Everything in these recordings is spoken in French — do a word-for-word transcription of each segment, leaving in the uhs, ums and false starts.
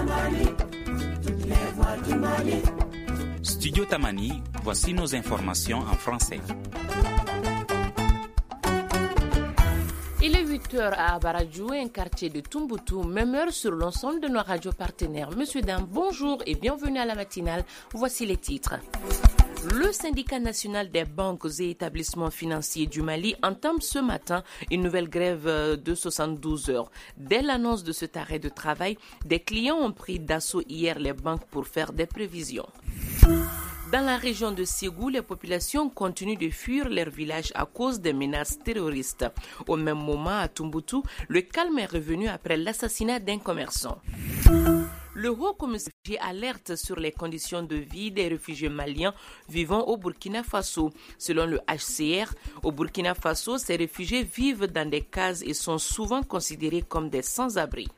Studio Tamani, voici nos informations en français. Il est huit heures à Abaradjou, un quartier de Tumboutou, même heure sur l'ensemble de nos radios partenaires. Monsieur, dames, bonjour et bienvenue à la matinale. Voici les titres. Le syndicat national des banques et établissements financiers du Mali entame ce matin une nouvelle grève de soixante-douze heures. Dès l'annonce de cet arrêt de travail, des clients ont pris d'assaut hier les banques pour faire des prévisions. Dans la région de Ségou, les populations continuent de fuir leur village à cause des menaces terroristes. Au même moment, à Tumboutou, le calme est revenu après l'assassinat d'un commerçant. Le Haut Commissariat alerte sur les conditions de vie des réfugiés maliens vivant au Burkina Faso. Selon le H C R, au Burkina Faso, ces réfugiés vivent dans des cases et sont souvent considérés comme des sans-abri.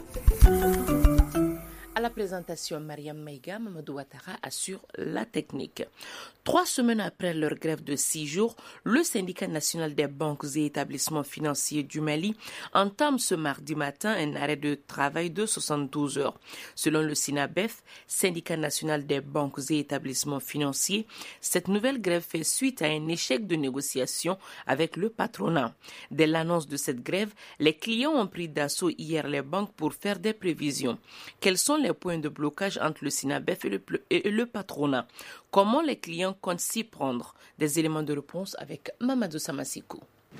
À la présentation, Mariam Maïga, Mamadou Ouattara assure la technique. Trois semaines après leur grève de six jours, le syndicat national des banques et établissements financiers du Mali entame ce mardi matin un arrêt de travail de soixante-douze heures. Selon le SYNABEF, syndicat national des banques et établissements financiers, cette nouvelle grève fait suite à un échec de négociation avec le patronat. Dès l'annonce de cette grève, les clients ont pris d'assaut hier les banques pour faire des prévisions. Quels sont les points de blocage entre le SYNABEF et le, et le patronat? Comment les clients comptent s'y prendre? Des éléments de réponse avec Mamadou Samasikou.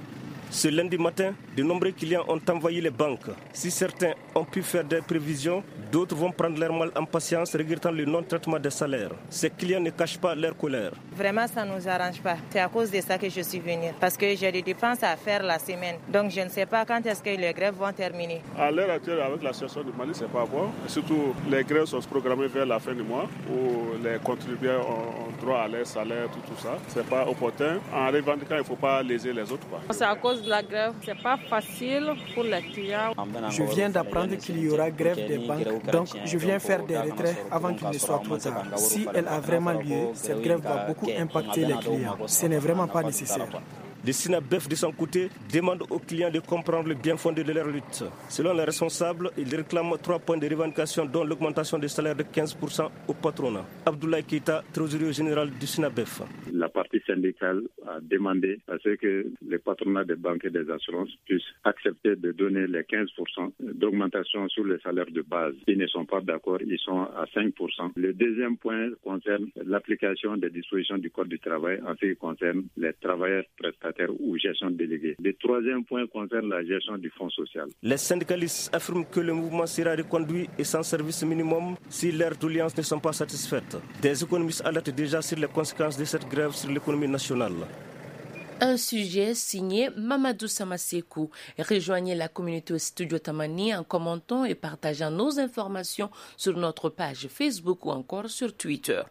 Ce lundi matin, de nombreux clients ont envahi les banques. Si certains ont pu faire des prévisions, d'autres vont prendre leur mal en patience, regrettant le non-traitement des salaires. Ces clients ne cachent pas leur colère. Vraiment, ça ne nous arrange pas. C'est à cause de ça que je suis venue. Parce que j'ai des dépenses à faire la semaine. Donc, je ne sais pas quand est-ce que les grèves vont terminer. À l'heure actuelle, avec la situation du Mali, c'est pas bon. Et surtout, les grèves sont programmées vers la fin du mois, où les contribuables ont droit à leur salaire, tout, tout ça. C'est pas opportun. En revendiquant, il ne faut pas léser les autres, quoi. C'est à cause de la grève, c'est pas facile pour les clients. Je viens d'apprendre qu'il y aura grève des banques, donc je viens faire des retraits avant qu'il ne soit trop tard. Si elle a vraiment lieu, cette grève va beaucoup impacter les clients. Ce n'est vraiment pas nécessaire. Le SYNABEF, de son côté, demande aux clients de comprendre le bien fondé de leur lutte. Selon les responsables, ils réclament trois points de revendication, dont l'augmentation des salaires de quinze pour cent au patronat. Abdoulaye Keita, trésorier général du SYNABEF. La partie syndicale a demandé à ce que les patronats des banques et des assurances puissent accepter de donner les quinze pour cent d'augmentation sur les salaires de base. Ils ne sont pas d'accord, ils sont à cinq pour cent. Le deuxième point concerne l'application des dispositions du Code du travail en ce qui concerne les travailleurs prestataires ou gestion déléguée. Le troisième point concerne la gestion du fonds social. Les syndicalistes affirment que le mouvement sera reconduit et sans service minimum si leurs doléances ne sont pas satisfaites. Des économistes alertent déjà sur les conséquences de cette grève sur l'économie nationale. Un sujet signé Mamadou Samasekou. Rejoignez la communauté au Studio Tamani en commentant et partageant nos informations sur notre page Facebook ou encore sur Twitter.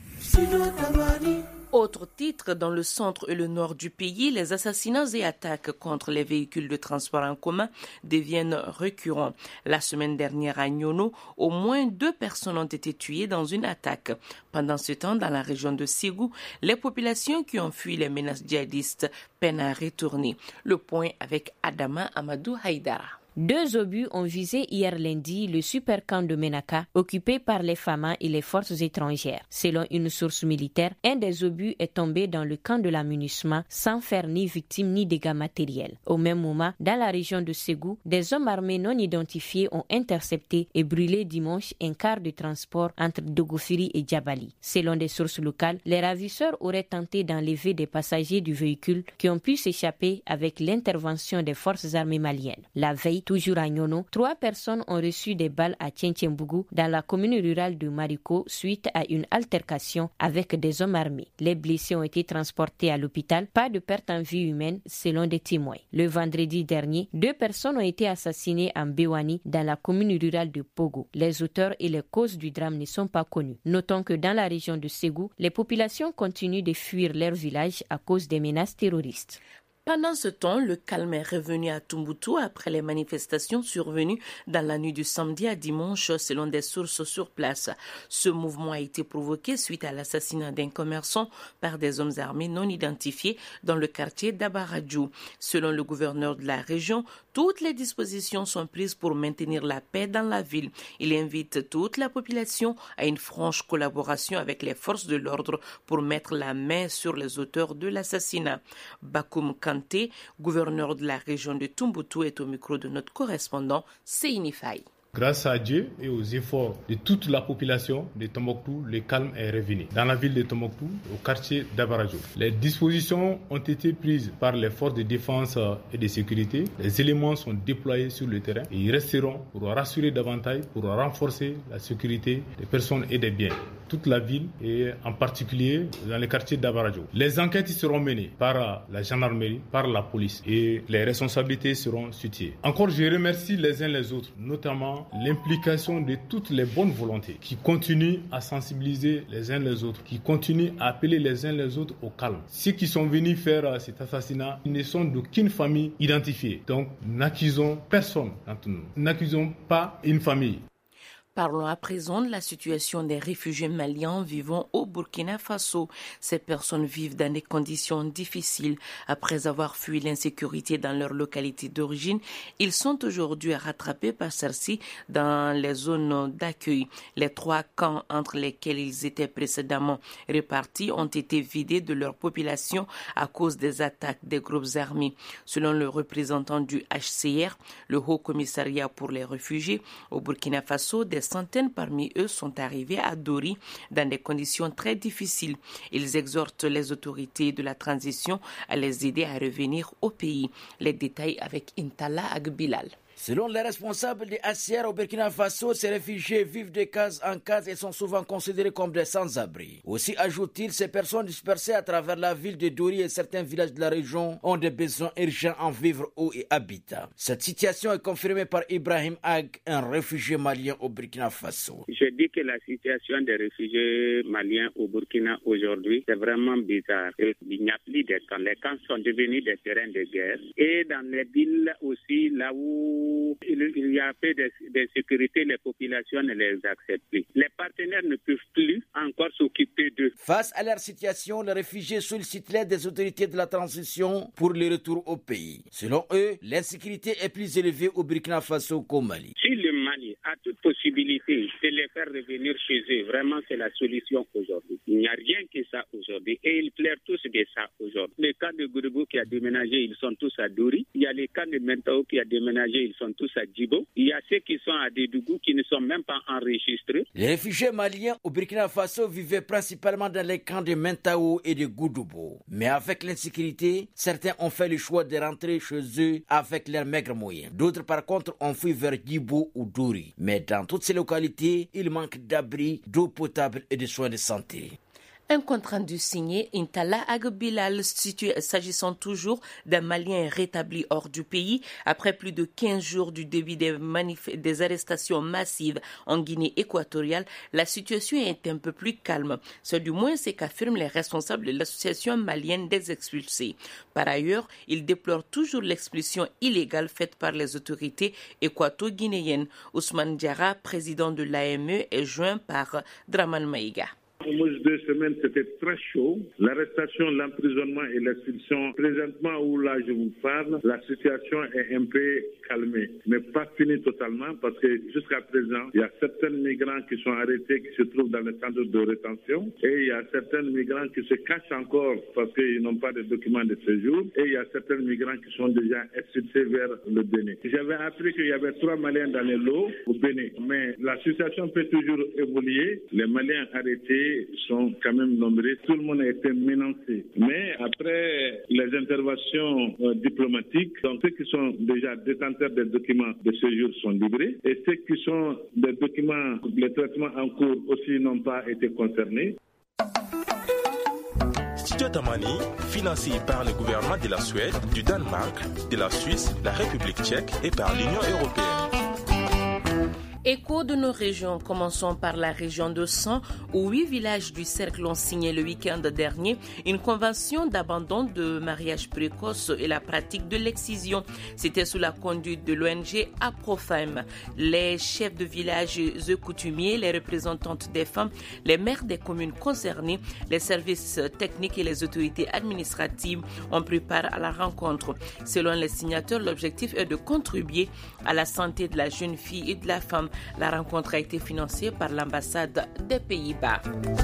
Autre titre, dans le centre et le nord du pays, les assassinats et attaques contre les véhicules de transport en commun deviennent récurrents. La semaine dernière à Nyono, au moins deux personnes ont été tuées dans une attaque. Pendant ce temps, dans la région de Ségou, les populations qui ont fui les menaces djihadistes peinent à retourner. Le point avec Adama Amadou Haïdara. Deux obus ont visé hier lundi le supercamp de Menaka, occupé par les Famas et les forces étrangères. Selon une source militaire, un des obus est tombé dans le camp de la MINUSMA sans faire ni victime ni dégâts matériels. Au même moment, dans la région de Ségou, des hommes armés non identifiés ont intercepté et brûlé dimanche un car de transport entre Dogofiri et Djabali. Selon des sources locales, les ravisseurs auraient tenté d'enlever des passagers du véhicule qui ont pu s'échapper avec l'intervention des forces armées maliennes. La veille, toujours à Nyono, trois personnes ont reçu des balles à Tienthiembougou dans la commune rurale de Mariko suite à une altercation avec des hommes armés. Les blessés ont été transportés à l'hôpital. Pas de perte en vie humaine selon des témoins. Le vendredi dernier, deux personnes ont été assassinées en Bewani dans la commune rurale de Pogo. Les auteurs et les causes du drame ne sont pas connus. Notons que dans la région de Ségou, les populations continuent de fuir leur village à cause des menaces terroristes. Pendant ce temps, le calme est revenu à Tombouctou après les manifestations survenues dans la nuit du samedi à dimanche selon des sources sur place. Ce mouvement a été provoqué suite à l'assassinat d'un commerçant par des hommes armés non identifiés dans le quartier d'Abaradjou. Selon le gouverneur de la région, toutes les dispositions sont prises pour maintenir la paix dans la ville. Il invite toute la population à une franche collaboration avec les forces de l'ordre pour mettre la main sur les auteurs de l'assassinat. Bakoum Kanté, gouverneur de la région de Tombouctou, est au micro de notre correspondant Seyni Faye. Grâce à Dieu et aux efforts de toute la population de Tombouctou, le calme est revenu. Dans la ville de Tombouctou, au quartier d'Abaradjou, les dispositions ont été prises par les forces de défense et de sécurité. Les éléments sont déployés sur le terrain et ils resteront pour rassurer davantage, pour renforcer la sécurité des personnes et des biens. Toute la ville et en particulier dans le quartier d'Abaradjou. Les enquêtes seront menées par la gendarmerie, par la police et les responsabilités seront situées. Encore, je remercie les uns les autres, notamment l'implication de toutes les bonnes volontés qui continuent à sensibiliser les uns les autres, qui continuent à appeler les uns les autres au calme. Ceux qui sont venus faire cet assassinat, ils ne sont d'aucune famille identifiée. Donc, n'accusons personne d'entre nous. N'accusons pas une famille. Parlons à présent de la situation des réfugiés maliens vivant au Burkina Faso. Ces personnes vivent dans des conditions difficiles. Après avoir fui l'insécurité dans leur localité d'origine, ils sont aujourd'hui rattrapés par celle-ci dans les zones d'accueil. Les trois camps entre lesquels ils étaient précédemment répartis ont été vidés de leur population à cause des attaques des groupes armés. Selon le représentant du H C R, le Haut Commissariat pour les réfugiés au Burkina Faso, des centaines parmi eux sont arrivés à Dori dans des conditions très difficiles. Ils exhortent les autorités de la transition à les aider à revenir au pays. Les détails avec Intala Agbilal. Selon les responsables des H C R au Burkina Faso, ces réfugiés vivent de case en case et sont souvent considérés comme des sans-abri. Aussi, ajoute-t-il, ces personnes dispersées à travers la ville de Dori et certains villages de la région ont des besoins urgents en vivre, eau et habitat. Cette situation est confirmée par Ibrahim Ag, un réfugié malien au Burkina Faso. Je dis que la situation des réfugiés maliens au Burkina aujourd'hui, c'est vraiment bizarre. Il n'y a plus de camps. Les camps sont devenus des terrains de guerre. Et dans les villes aussi, là où il y a peu de, de sécurité, les populations ne les acceptent plus. Les partenaires ne peuvent plus encore s'occuper d'eux. Face à leur situation, les réfugiés sollicitent l'aide des autorités de la transition pour le retour au pays. Selon eux, l'insécurité est plus élevée au Burkina Faso qu'au Mali. Si le Mali a toute possibilité de les faire revenir chez eux, vraiment c'est la solution aujourd'hui. Il n'y a rien que ça aujourd'hui et ils pleurent tous de ça aujourd'hui. Le cas de Gouribou qui a déménagé, ils sont tous à Dori. Il y a le cas de Mentao qui a déménagé, ils sont tous à Djibo. Il y a ceux qui sont à Dédougou qui ne sont même pas enregistrés. Les réfugiés maliens au Burkina Faso vivaient principalement dans les camps de Mentao et de Goudoubo. Mais avec l'insécurité, certains ont fait le choix de rentrer chez eux avec leurs maigres moyens. D'autres par contre ont fui vers Djibo ou Dori. Mais dans toutes ces localités, il manque d'abri, d'eau potable et de soins de santé. Un compte rendu signé Intala Agbilal, s'agissant toujours d'un Malien rétabli hors du pays après plus de quinze jours du début des, manif- des arrestations massives en Guinée équatoriale. La situation est un peu plus calme. C'est du moins ce qu'affirment les responsables de l'association malienne des expulsés. Par ailleurs, ils déplorent toujours l'expulsion illégale faite par les autorités équato-guinéennes. Ousmane Diarra, président de l'A M E, est joint par Draman Maïga. Au moins de deux semaines, c'était très chaud. L'arrestation, l'emprisonnement et l'expulsion. Présentement, où là je vous parle, la situation est un peu calmée, mais pas finie totalement parce que jusqu'à présent, il y a certains migrants qui sont arrêtés, qui se trouvent dans les centres de rétention, et il y a certains migrants qui se cachent encore parce qu'ils n'ont pas de documents de séjour, et il y a certains migrants qui sont déjà expulsés vers le Bénin. J'avais appris qu'il y avait trois Maliens dans les lots au Bénin, mais la situation peut toujours évoluer. Les Maliens arrêtés sont quand même nombreux. Tout le monde a été menacé. Mais après les interventions euh, diplomatiques, donc ceux qui sont déjà détenteurs des documents de séjour sont libérés et ceux qui sont des documents, les traitements en cours aussi n'ont pas été concernés. Studio Tamani, financé par le gouvernement de la Suède, du Danemark, de la Suisse, la République tchèque et par l'Union européenne. Écho de nos régions, commençons par la région de San, où huit villages du cercle ont signé le week-end dernier une convention d'abandon de mariage précoce et la pratique de l'excision. C'était sous la conduite de l'O N G Aprofem. Les chefs de village et coutumiers, les représentantes des femmes, les maires des communes concernées, les services techniques et les autorités administratives ont pris part à la rencontre. Selon les signataires, l'objectif est de contribuer à la santé de la jeune fille et de la femme. La rencontre a été financée par l'ambassade des Pays-Bas.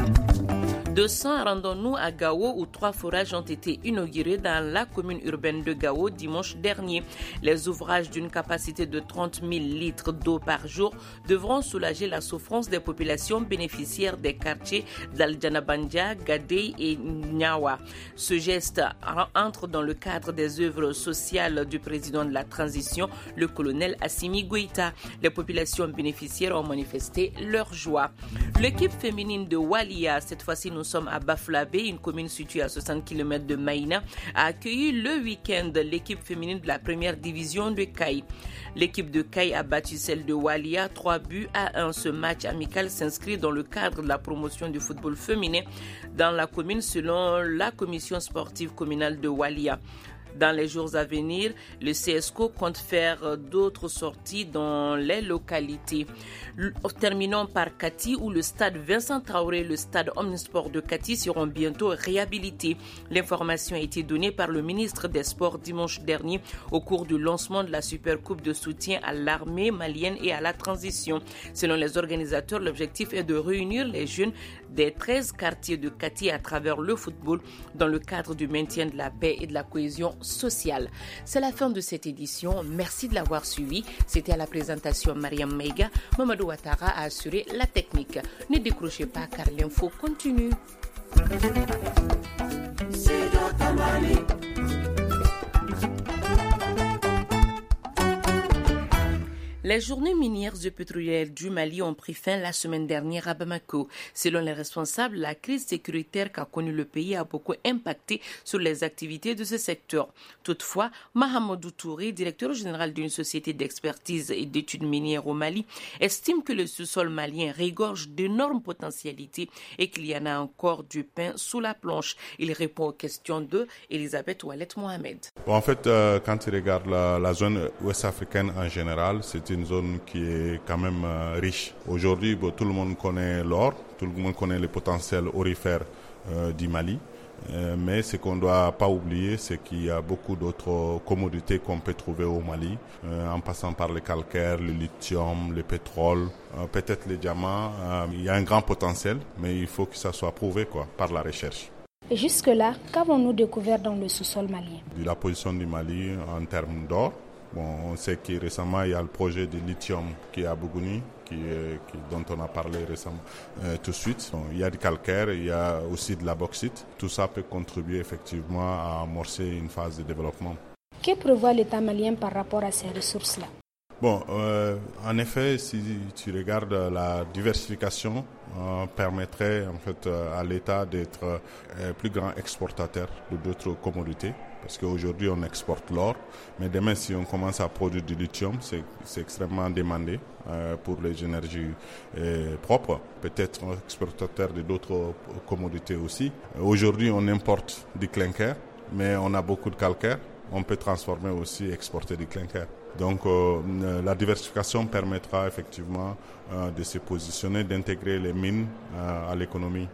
De San, rendons-nous à Gao où trois forages ont été inaugurés dans la commune urbaine de Gao dimanche dernier. Les ouvrages d'une capacité de trente mille litres d'eau par jour devront soulager la souffrance des populations bénéficiaires des quartiers d'Al-Janabandja, Gadei et Nyawa. Ce geste entre dans le cadre des œuvres sociales du président de la transition, le colonel Assimi Goïta. Les populations bénéficiaires ont manifesté leur joie. L'équipe féminine de Walia, cette fois-ci nous sommes à Bafoulavé, une commune située à soixante kilomètres de Maïna, a accueilli le week-end l'équipe féminine de la première division de Caille. L'équipe de Caille a battu celle de Walia trois buts à un. Ce match amical s'inscrit dans le cadre de la promotion du football féminin dans la commune selon la commission sportive communale de Walia. Dans les jours à venir, le C S C O compte faire d'autres sorties dans les localités. Terminons par Kati où le stade Vincent Traoré et le stade Omnisport de Kati seront bientôt réhabilités. L'information a été donnée par le ministre des Sports dimanche dernier au cours du lancement de la Super Coupe de soutien à l'armée malienne et à la transition. Selon les organisateurs, l'objectif est de réunir les jeunes des treize quartiers de Kati à travers le football dans le cadre du maintien de la paix et de la cohésion sociale. C'est la fin de cette édition. Merci de l'avoir suivi. C'était à la présentation Mariam Meiga. Mamadou Ouattara a assuré la technique. Ne décrochez pas car l'info continue. Les journées minières et pétrolières du Mali ont pris fin la semaine dernière à Bamako. Selon les responsables, la crise sécuritaire qu'a connue le pays a beaucoup impacté sur les activités de ce secteur. Toutefois, Mahamadou Touré, directeur général d'une société d'expertise et d'études minières au Mali, estime que le sous-sol malien regorge d'énormes potentialités et qu'il y en a encore du pain sous la planche. Il répond aux questions de Elisabeth Ouellet Mohamed. Bon, en fait, euh, quand tu regardes la, la zone ouest-africaine en général, c'est une zone qui est quand même euh, riche. Aujourd'hui, bon, tout le monde connaît l'or, tout le monde connaît le potentiel aurifère euh, du Mali. Euh, mais ce qu'on ne doit pas oublier, c'est qu'il y a beaucoup d'autres commodités qu'on peut trouver au Mali, euh, en passant par le calcaire, le lithium, le pétrole, euh, peut-être les diamants. Euh, il y a un grand potentiel, mais il faut que ça soit prouvé quoi, par la recherche. Et jusque-là, qu'avons-nous découvert dans le sous-sol malien? De la position du Mali en termes d'or. Bon, on sait que récemment, il y a le projet de lithium qui est à Bougouni, qui, qui, dont on a parlé récemment euh, tout de suite. Bon, il y a du calcaire, il y a aussi de la bauxite. Tout ça peut contribuer effectivement à amorcer une phase de développement. Que prévoit l'État malien par rapport à ces ressources-là? Bon, euh, en effet, si tu regardes la diversification, euh, permettrait en fait à l'État d'être euh, plus grand exportateur de d'autres commodités. Parce qu'aujourd'hui, on exporte l'or, mais demain, si on commence à produire du lithium, c'est, c'est extrêmement demandé euh, pour les énergies euh, propres. Peut-être exportateur de d'autres commodités aussi. Aujourd'hui, on importe du clinker, mais on a beaucoup de calcaire. On peut transformer aussi et exporter du clinker. Donc, euh, la diversification permettra effectivement euh, de se positionner, d'intégrer les mines euh, à l'économie.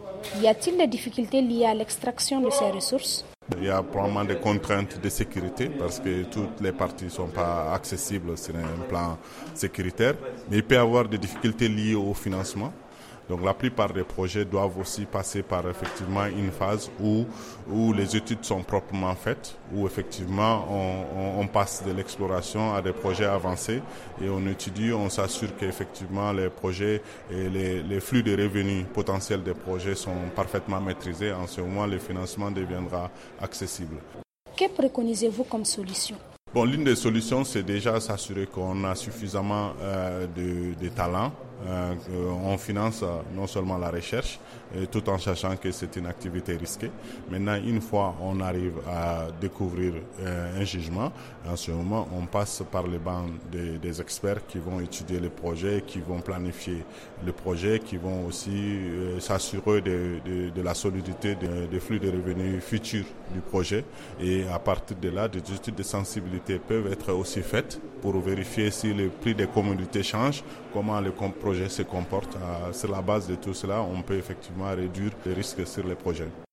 Y a-t-il des difficultés liées à l'extraction de ces ressources? Il y a probablement des contraintes de sécurité parce que toutes les parties ne sont pas accessibles sur un plan sécuritaire. Mais il peut y avoir des difficultés liées au financement. Donc la plupart des projets doivent aussi passer par effectivement une phase où, où les études sont proprement faites, où effectivement on, on, on passe de l'exploration à des projets avancés et on étudie, on s'assure qu'effectivement les projets et les, les flux de revenus potentiels des projets sont parfaitement maîtrisés. En ce moment, le financement deviendra accessible. Que préconisez-vous comme solution? Bon, l'une des solutions, c'est déjà s'assurer qu'on a suffisamment euh, de, de talents euh, on finance non seulement la recherche, et tout en sachant que c'est une activité risquée. Maintenant, une fois on arrive à découvrir euh, un jugement, en ce moment, on passe par les bancs des, des experts qui vont étudier le projet, qui vont planifier le projet, qui vont aussi euh, s'assurer de, de, de la solidité des de flux de revenus futurs du projet. Et à partir de là, des études de sensibilité peuvent être aussi faites pour vérifier si le prix des commodités change, comment le projet se comporte. Sur la base de tout cela, on peut effectivement réduire les risques sur les projets.